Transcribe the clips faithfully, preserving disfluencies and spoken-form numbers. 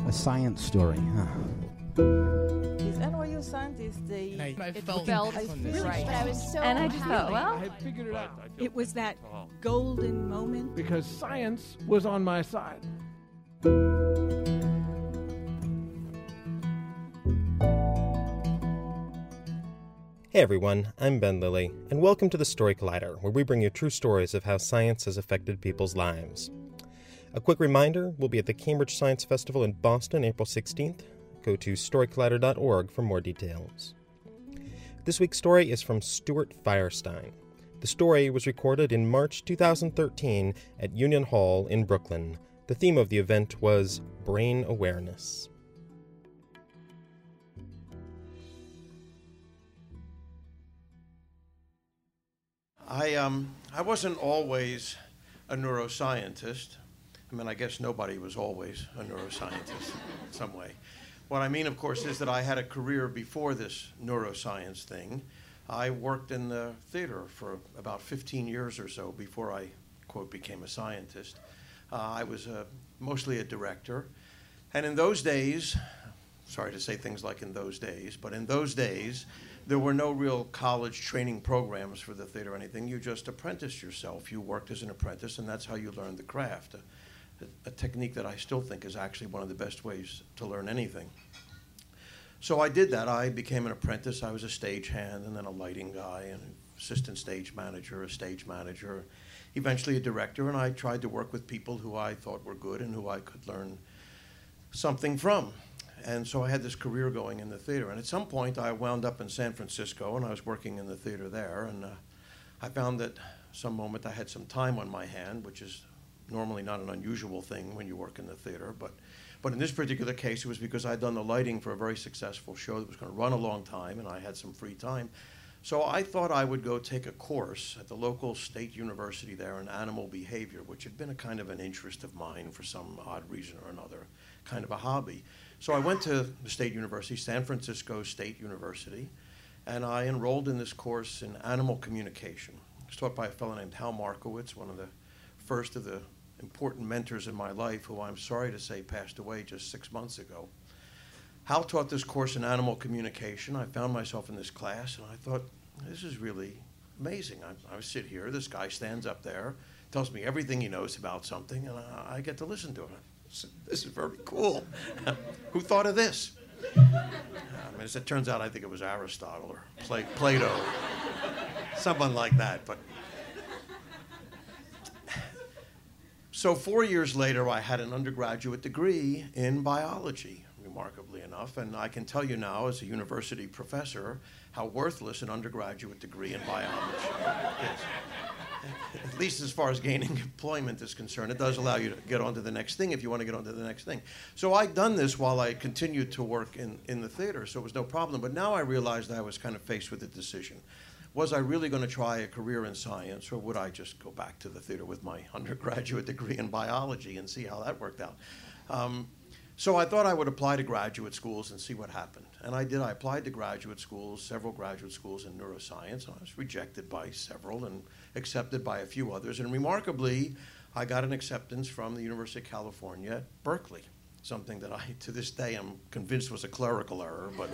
A science story, huh? These N Y U scientists, they And I, I it felt, felt I really felt right. But I was so And I just happy. thought, well, I had figured it out. It was that golden moment. Because science was on my side. Hey everyone, I'm Ben Lilly, and welcome to the Story Collider, where we bring you true stories of how science has affected people's lives. A quick reminder, we'll be at the Cambridge Science Festival in Boston, April sixteenth. Go to story collider dot org for more details. This week's story is from Stuart Firestein. The story was recorded in March two thousand thirteen at Union Hall in Brooklyn. The theme of the event was Brain Awareness. I um I wasn't always a neuroscientist. I mean, I guess nobody was always a neuroscientist in some way. What I mean, of course, is that I had a career before this neuroscience thing. I worked in the theater for about fifteen years or so before I, quote, became a scientist. Uh, I was uh, mostly a director. And in those days, sorry to say things like in those days, but in those days, there were no real college training programs for the theater or anything. You just apprenticed yourself. You worked as an apprentice, and that's how you learned the craft, a, a, a technique that I still think is actually one of the best ways to learn anything. So I did that. I became an apprentice. I was a stagehand, and then a lighting guy, and assistant stage manager, a stage manager, eventually a director, and I tried to work with people who I thought were good and who I could learn something from. And so I had this career going in the theater. And at some point, I wound up in San Francisco, and I was working in the theater there. And uh, I found that some moment I had some time on my hand, which is normally not an unusual thing when you work in the theater. But, but in this particular case, it was because I'd done the lighting for a very successful show that was going to run a long time, and I had some free time. So I thought I would go take a course at the local state university there in animal behavior, which had been a kind of an interest of mine for some odd reason or another, kind of a hobby. So I went to the state university, San Francisco State University, and I enrolled in this course in animal communication. It was taught by a fellow named Hal Markowitz, one of the first of the important mentors in my life, who I'm sorry to say passed away just six months ago. Hal taught this course in animal communication. I found myself in this class, and I thought, this is really amazing. I, I sit here, this guy stands up there, tells me everything he knows about something, and I, I get to listen to him. This is very cool. Who thought of this? I mean, as it turns out, I think it was Aristotle or Pla- Plato, someone like that. But so four years later, I had an undergraduate degree in biology, remarkably enough, and I can tell you now, as a university professor, how worthless an undergraduate degree in biology is. At least as far as gaining employment is concerned. It does allow you to get on to the next thing if you want to get on to the next thing. So I'd done this while I continued to work in, in the theater, so it was no problem. But now I realized I was kind of faced with a decision. Was I really going to try a career in science, or would I just go back to the theater with my undergraduate degree in biology and see how that worked out? Um, So I thought I would apply to graduate schools and see what happened. And I did. I applied to graduate schools, several graduate schools in neuroscience. I was rejected by several and accepted by a few others. And remarkably, I got an acceptance from the University of California at Berkeley, something that I, to this day, am convinced was a clerical error. But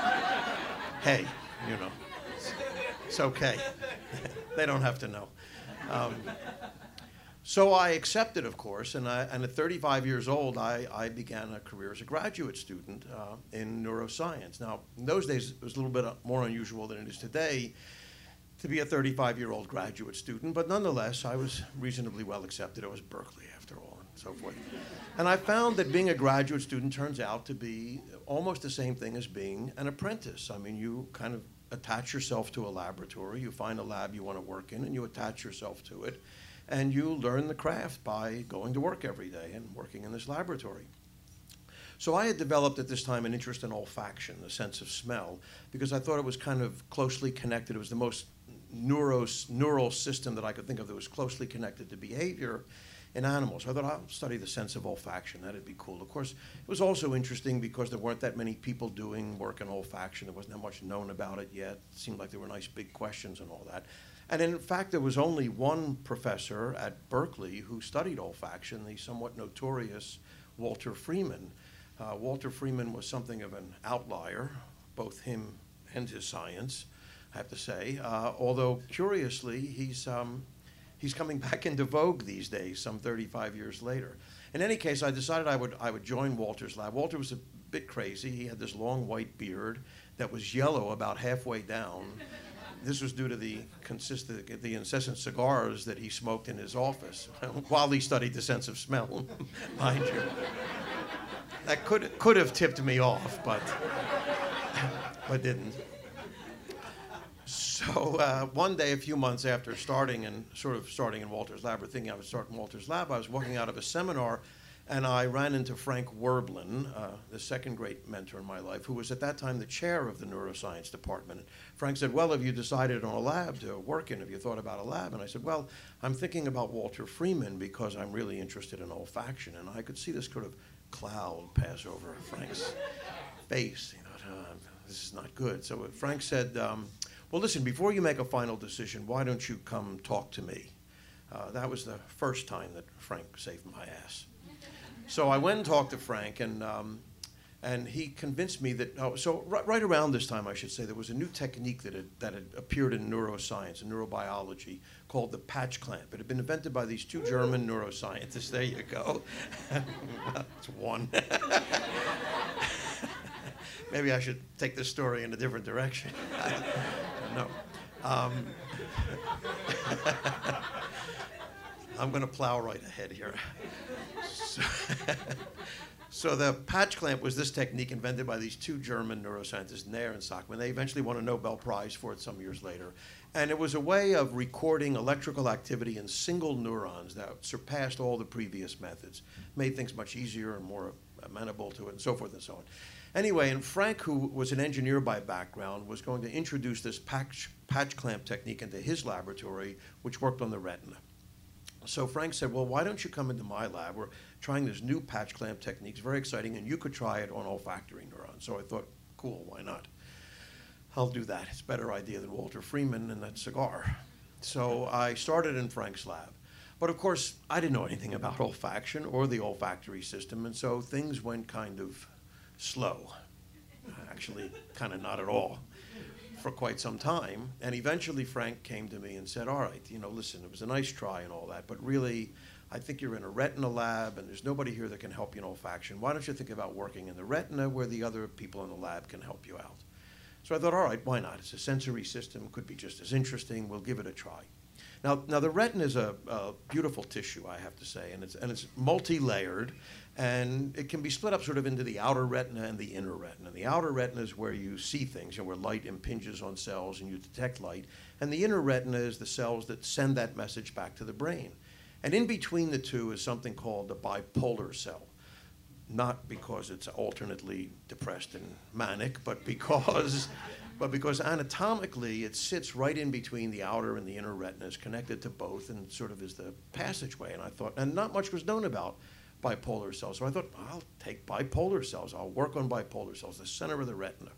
hey, you know, it's, it's okay. They don't have to know. Um, So I accepted, of course, and, I, and at thirty-five years old, I, I began a career as a graduate student uh, in neuroscience. Now, in those days, it was a little bit more unusual than it is today to be a thirty-five-year-old graduate student, but nonetheless, I was reasonably well accepted. It was Berkeley, after all, and so forth. And I found that being a graduate student turns out to be almost the same thing as being an apprentice. I mean, you kind of attach yourself to a laboratory. You find a lab you want to work in, and you attach yourself to it. And you learn the craft by going to work every day and working in this laboratory. So I had developed at this time an interest in olfaction, the sense of smell, because I thought it was kind of closely connected. It was the most neuro, neural system that I could think of that was closely connected to behavior in animals. I thought, I'll study the sense of olfaction. That'd be cool. Of course, it was also interesting because there weren't that many people doing work in olfaction. There wasn't that much known about it yet. It seemed like there were nice big questions and all that. And in fact, there was only one professor at Berkeley who studied olfaction, the somewhat notorious Walter Freeman. Uh, Walter Freeman was something of an outlier, both him and his science, I have to say. Uh, although, curiously, he's, um, he's coming back into vogue these days, some thirty-five years later. In any case, I decided I would, I would join Walter's lab. Walter was a bit crazy. He had this long white beard that was yellow about halfway down. This was due to the, consist the incessant cigars that he smoked in his office while he studied the sense of smell, mind you. That could, could have tipped me off, but, but didn't. So uh, one day, a few months after starting and sort of starting in Walter's lab, or thinking I would start in Walter's lab, I was walking out of a seminar, and I ran into Frank Werblin, uh, the second great mentor in my life, who was at that time the chair of the neuroscience department. And Frank said, well, have you decided on a lab to work in? Have you thought about a lab? And I said, well, I'm thinking about Walter Freeman because I'm really interested in olfaction. And I could see this sort of cloud pass over Frank's face. You know, uh, this is not good. So Frank said, um, well, listen, before you make a final decision, why don't you come talk to me? Uh, that was the first time that Frank saved my ass. So I went and talked to Frank, and um, and he convinced me that, oh, so right, right around this time, I should say, there was a new technique that had, that had appeared in neuroscience and neurobiology called the patch clamp. It had been invented by these two German neuroscientists. There you go. That's one. Maybe I should take this story in a different direction. No. Um, I'm going to plow right ahead here. So, so the patch clamp was this technique invented by these two German neuroscientists, Nair and Sachman. They eventually won a Nobel Prize for it some years later. And it was a way of recording electrical activity in single neurons that surpassed all the previous methods, made things much easier and more amenable to it, and so forth and so on. Anyway, and Frank, who was an engineer by background, was going to introduce this patch, patch clamp technique into his laboratory, which worked on the retina. So Frank said, well, why don't you come into my lab? We're trying this new patch clamp technique. It's very exciting, and you could try it on olfactory neurons. So I thought, cool, why not? I'll do that. It's a better idea than Walter Freeman and that cigar. So I started in Frank's lab. But of course, I didn't know anything about olfaction or the olfactory system, and so things went kind of slow. Actually, kind of not at all, for quite some time. And eventually Frank came to me and said, all right, you know, listen, it was a nice try and all that, but really, I think you're in a retina lab and there's nobody here that can help you in olfaction. Why don't you think about working in the retina where the other people in the lab can help you out? So I thought, all right, why not? It's a sensory system, could be just as interesting. We'll give it a try. Now, now the retina is a, a beautiful tissue, I have to say, and it's, and it's multi-layered, and it can be split up sort of into the outer retina and the inner retina. The outer retina is where you see things, you know, where light impinges on cells and you detect light, and the inner retina is the cells that send that message back to the brain. And in between the two is something called the bipolar cell, not because it's alternately depressed and manic, but because But because anatomically it sits right in between the outer and the inner retinas, connected to both, and sort of is the passageway. And I thought, and not much was known about bipolar cells. So I thought, I'll take bipolar cells. I'll work on bipolar cells, the center of the retina.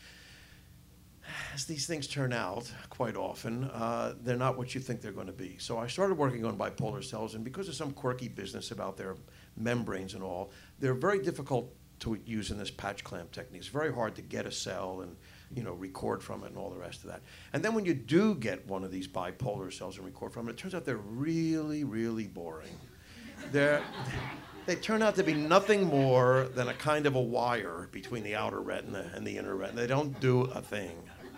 As these things turn out, quite often, uh, they're not what you think they're going to be. So I started working on bipolar cells, and because of some quirky business about their membranes and all, they're very difficult to use in this patch clamp technique. It's very hard to get a cell and, you know, record from it and all the rest of that. And then when you do get one of these bipolar cells and record from it, it turns out they're really, really boring. They're, they turn out to be nothing more than a kind of a wire between the outer retina and the inner retina. They don't do a thing.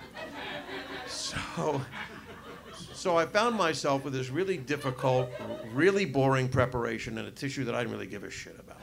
So, so I found myself with this really difficult, really boring preparation in a tissue that I didn't really give a shit about.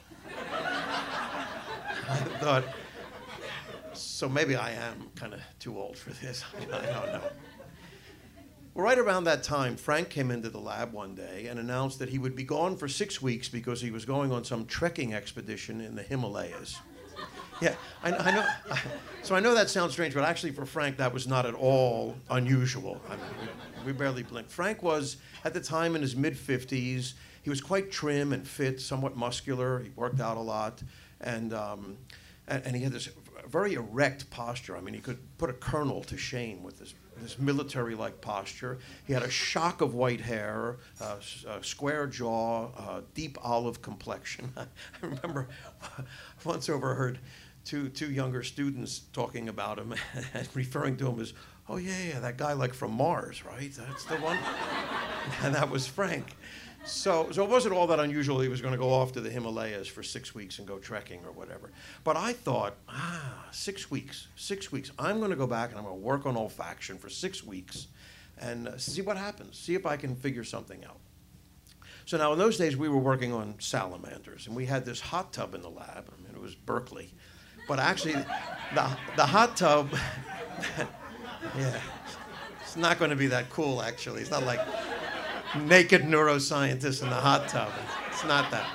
I thought, so maybe I am kind of too old for this. I don't know. Well, right around that time, Frank came into the lab one day and announced that he would be gone for six weeks because he was going on some trekking expedition in the Himalayas. Yeah, I, I know. So I know that sounds strange, but actually for Frank, that was not at all unusual. I mean, we, we barely blinked. Frank was, at the time, in his mid fifties. He was quite trim and fit, somewhat muscular. He worked out a lot. And, um, and, and he had this very erect posture. I mean, he could put a colonel to shame with this this military-like posture. He had a shock of white hair, uh, a square jaw, uh, deep olive complexion. I remember once overheard two two younger students talking about him and referring to him as, oh yeah, yeah, that guy like from Mars, right? That's the one. And that was Frank. So, so it wasn't all that unusual he was going to go off to the Himalayas for six weeks and go trekking or whatever. But I thought, ah, six weeks, six weeks. I'm going to go back and I'm going to work on olfaction for six weeks and uh, see what happens, see if I can figure something out. So now in those days we were working on salamanders, and we had this hot tub in the lab. I mean, it was Berkeley. But actually, the, the hot tub, yeah, it's not going to be that cool, actually. It's not like naked neuroscientists in the hot tub. It's not that.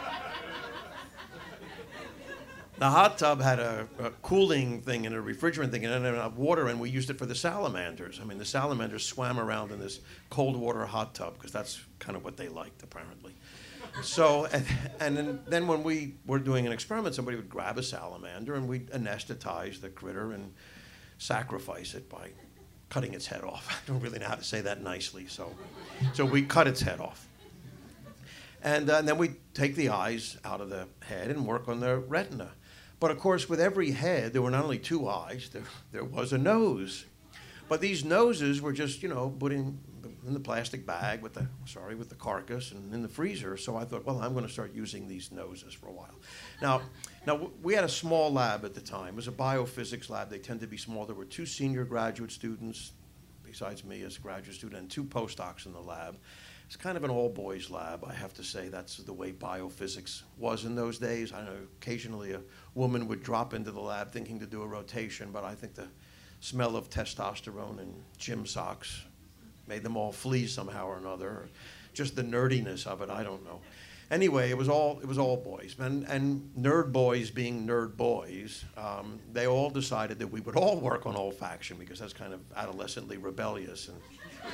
The hot tub had a, a cooling thing and a refrigerant thing and a water, and we used it for the salamanders. I mean, the salamanders swam around in this cold water hot tub because that's kind of what they liked, apparently. So, and, and then, then when we were doing an experiment, somebody would grab a salamander and we'd anesthetize the critter and sacrifice it by cutting its head off. I don't really know how to say that nicely, so so we cut its head off. And, uh, and then we take the eyes out of the head and work on the retina. But of course, with every head, there were not only two eyes, there, there was a nose. But these noses were just, you know, put in, in the plastic bag with the, sorry, with the carcass and in the freezer. So I thought, well, I'm going to start using these noses for a while. Now, now we had a small lab at the time. It was a biophysics lab. They tend to be small. There were two senior graduate students, besides me as a graduate student, and two postdocs in the lab. It's kind of an all-boys lab, I have to say. That's the way biophysics was in those days. I know occasionally a woman would drop into the lab thinking to do a rotation, but I think the smell of testosterone and gym socks made them all flee somehow or another. Or just the nerdiness of it, I don't know. Anyway, it was all it was all boys, and and nerd boys being nerd boys, um, they all decided that we would all work on olfaction because that's kind of adolescently rebellious, and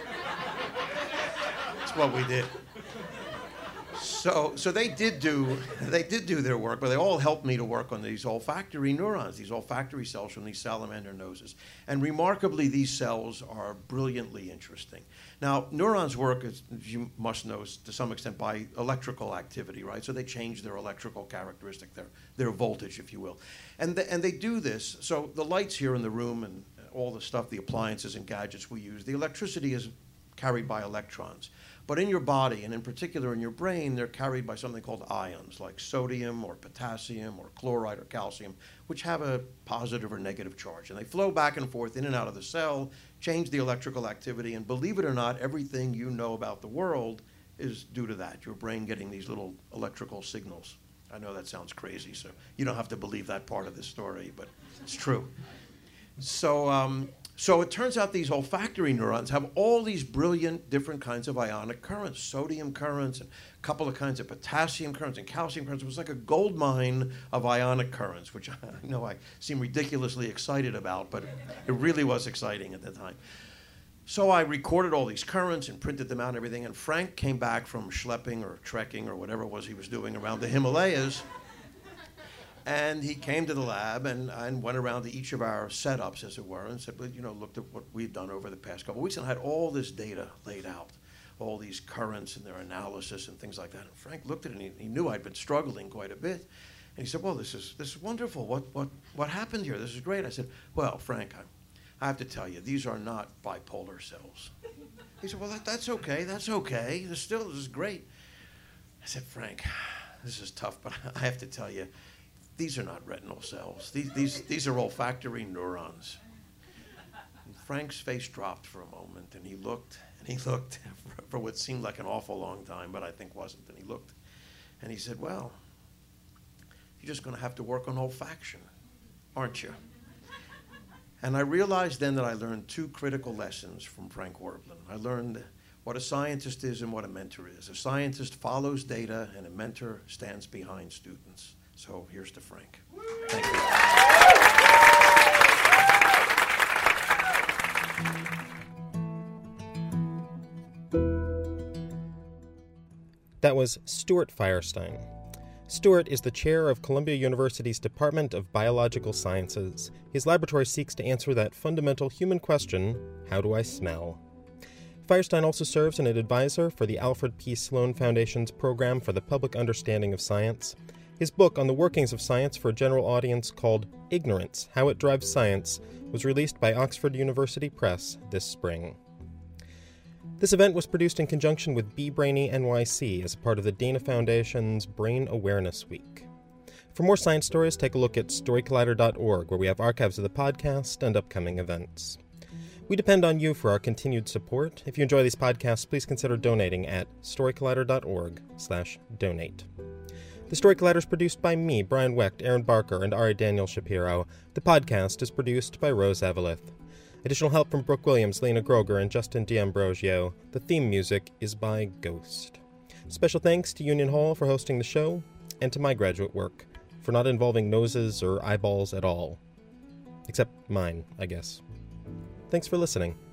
that's what we did. So, so they did do they did do their work, but they all helped me to work on these olfactory neurons, these olfactory cells from these salamander noses. And remarkably, these cells are brilliantly interesting. Now, neurons work, as you must know, to some extent by electrical activity, right? So they change their electrical characteristic, their their voltage, if you will, and the, and they do this. So the lights here in the room and all the stuff, the appliances and gadgets we use, the electricity is carried by electrons. But in your body, and in particular in your brain, they're carried by something called ions, like sodium or potassium or chloride or calcium, which have a positive or negative charge. And they flow back and forth in and out of the cell, change the electrical activity, and believe it or not, everything you know about the world is due to that, your brain getting these little electrical signals. I know that sounds crazy, so you don't have to believe that part of the story, but it's true. So, um, So it turns out these olfactory neurons have all these brilliant different kinds of ionic currents, sodium currents, and a couple of kinds of potassium currents and calcium currents. It was like a gold mine of ionic currents, which I know I seem ridiculously excited about, but it really was exciting at the time. So I recorded all these currents and printed them out and everything, and Frank came back from schlepping or trekking or whatever it was he was doing around the Himalayas. And he came to the lab and, and went around to each of our setups, as it were, and said, well, you know, looked at what we'd done over the past couple of weeks and had all this data laid out, all these currents and their analysis and things like that. And Frank looked at it and he, he knew I'd been struggling quite a bit. And he said, well, this is this is wonderful. What what what happened here? This is great. I said, well, Frank, I, I have to tell you, these are not bipolar cells. He said, well, that, that's okay. That's okay. This still this is great. I said, Frank, this is tough, but I have to tell you, these are not retinal cells. These, these, these are olfactory neurons. And Frank's face dropped for a moment, and he looked, and he looked for, for what seemed like an awful long time, but I think wasn't. And he looked, and he said, well, you're just going to have to work on olfaction, aren't you? And I realized then that I learned two critical lessons from Frank Werblin. I learned what a scientist is and what a mentor is. A scientist follows data, and a mentor stands behind students. So here's to Frank. Thank you. That was Stuart Firestein. Stewart is the chair of Columbia University's Department of Biological Sciences. His laboratory seeks to answer that fundamental human question, how do I smell? Firestein also serves as an advisor for the Alfred P. Sloan Foundation's Program for the Public Understanding of Science. His book on the workings of science for a general audience called Ignorance, How It Drives Science was released by Oxford University Press this spring. This event was produced in conjunction with Be Brainy N Y C as a part of the Dana Foundation's Brain Awareness Week. For more science stories, take a look at story collider dot org, where we have archives of the podcast and upcoming events. We depend on you for our continued support. If you enjoy these podcasts, please consider donating at story collider dot org slash donate. The Story Collider is produced by me, Brian Wecht, Aaron Barker, and Ari Daniel Shapiro. The podcast is produced by Rose Avalith. Additional help from Brooke Williams, Lena Groger, and Justin D'Ambrosio. The theme music is by Ghost. Special thanks to Union Hall for hosting the show, and to my graduate work for not involving noses or eyeballs at all. Except mine, I guess. Thanks for listening.